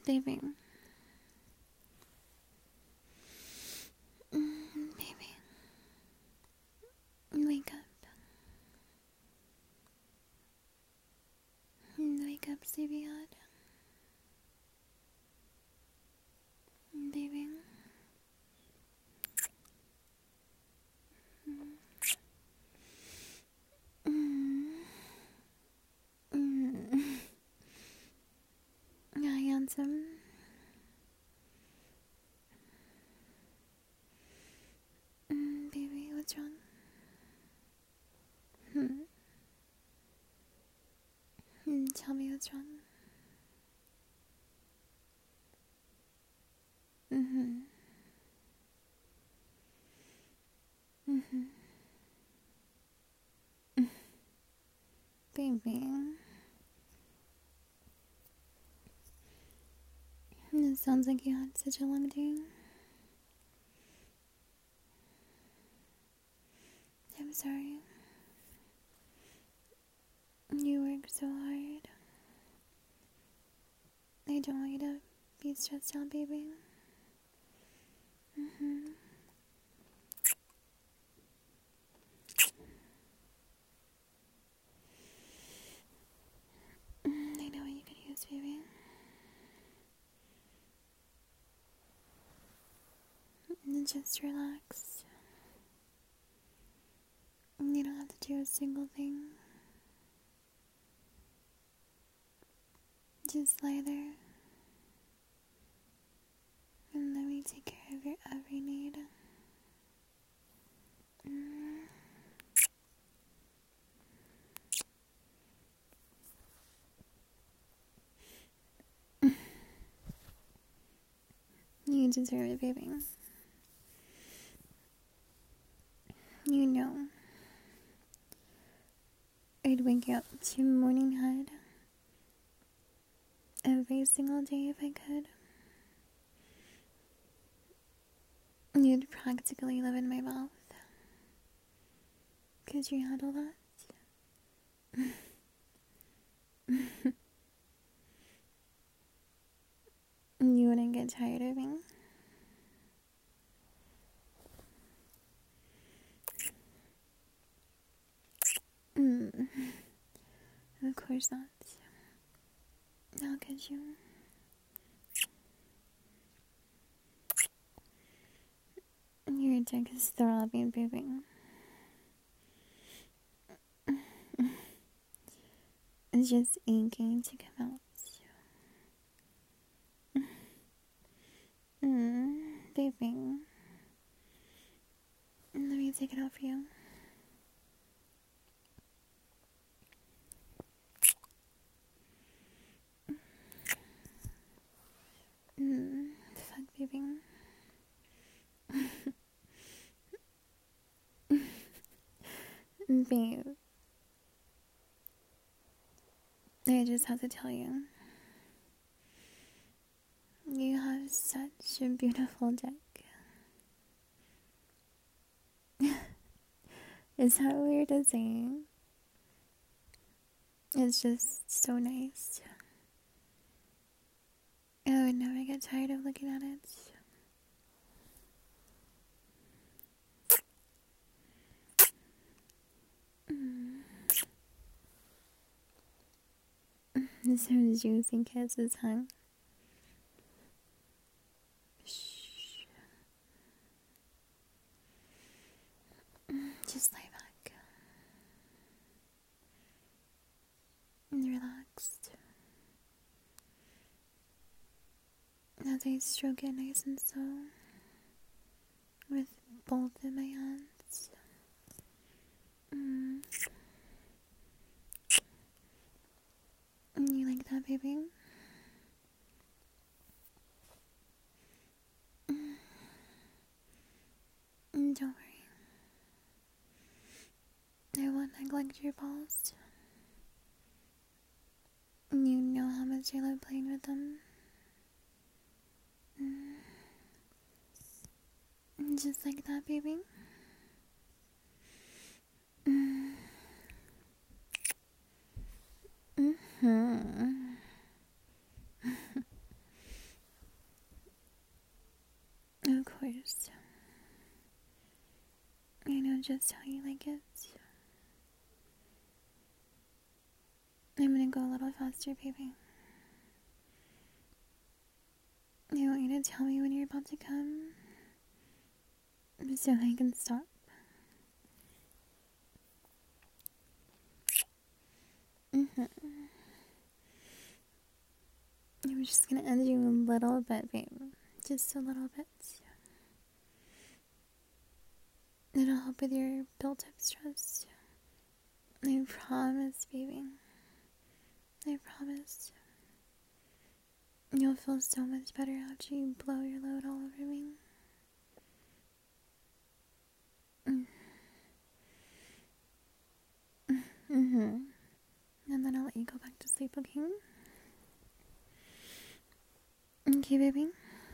Baby. Baby. Wake up. Wake up, sleepyhead. Baby. Hi, handsome. Baby, what's wrong? Tell me what's wrong. Baby. It sounds like you had such a long day. I'm sorry. You work so hard. I don't want you to be stressed out, baby. I know what you could use, baby. Just relax. You don't have to do a single thing. Just lie there and let me take care of your every need. You deserve it, baby. You know, I'd wake up to morning head every single day if I could. You'd practically live in my mouth. Could you handle that? You wouldn't get tired of me? Of course not. How could you? Your dick is throbbing, baby. It's just aching to come out. Baby. Let me take it out for you. Fuck, baby. Babe. I just have to tell you. You have such a beautiful dick. Is that weird to say? It's just so nice. I would never get tired of looking at it. Some juicy kisses, huh? Shh. Just lie back. And relaxed. As I stroke it nice and slow with both of my hands. You like that, baby? Don't worry. I won't neglect your balls. You know how much I love playing with them. Just like that, baby. just how you like it. I'm gonna go a little faster, baby. I want you to tell me when you're about to come so I can stop. I'm just gonna end you a little bit, babe. Just a little bit. It'll help with your built-up stress. I promise, baby. I promise. You'll feel so much better after you blow your load all over me. And then I'll let you go back to sleep, okay? Okay, baby?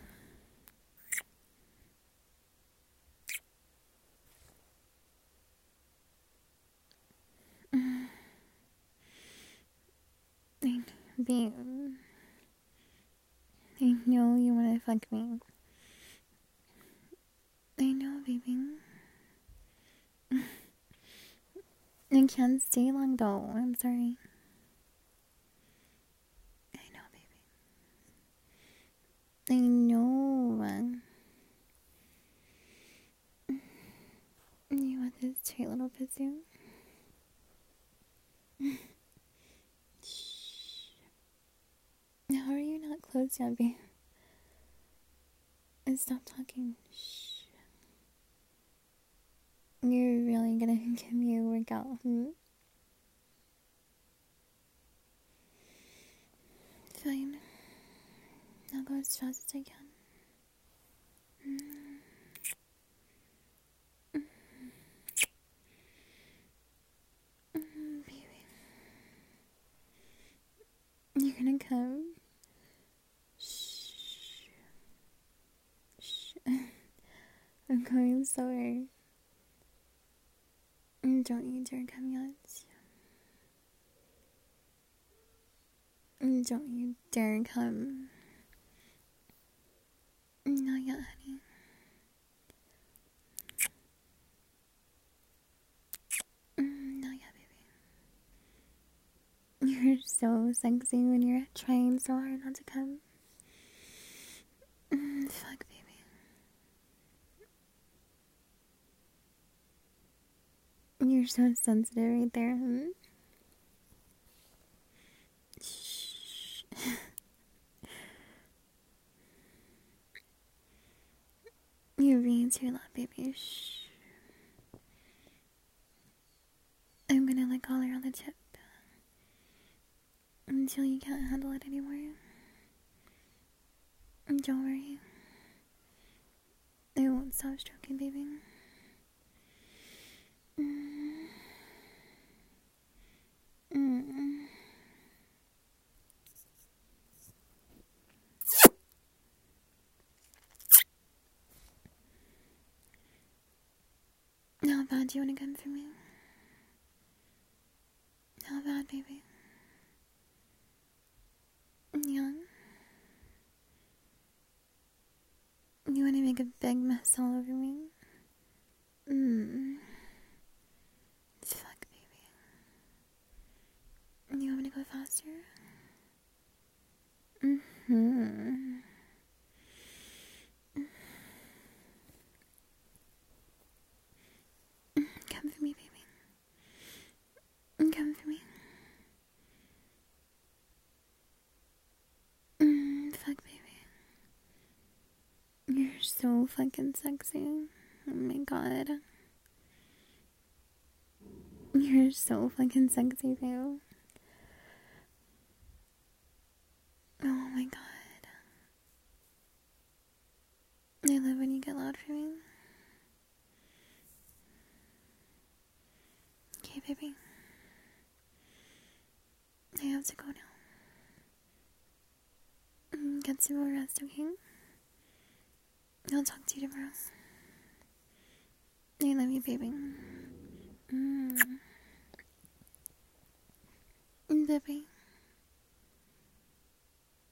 Babe, I know you want to fuck me. I know, baby. I can't stay long though. I'm sorry. I know, baby. I know. You want this tight little pursuit? How are you not close yet, babe? And stop talking. Shh. You're really gonna give me a workout, Fine. I'll go as fast as I can. Baby. You're gonna come. Shh. Shh. I'm going slower. Don't you dare come yet. Don't you dare come. Not yet, honey. Not yet, baby. You're so sexy when you're trying so hard not to come. Fuck, baby. You're so sensitive right there, Shh. You're being too loud, baby. Shh. I'm gonna let collar on the tip until you can't handle it anymore. Don't worry. I won't stop stroking, baby. How bad do you want to come for me? How bad, baby? Yeah? You want to make a big mess all over me? Fuck, baby. You want me to go faster? Come for me, baby. Come for me. Fuck, baby. You're so fucking sexy. Oh my god. You're so fucking sexy, babe. Oh my god. I love when you get loud for me. Okay, baby. I have to go now. Get some more rest, okay? I'll talk to you tomorrow. I love you, baby. Bye-bye.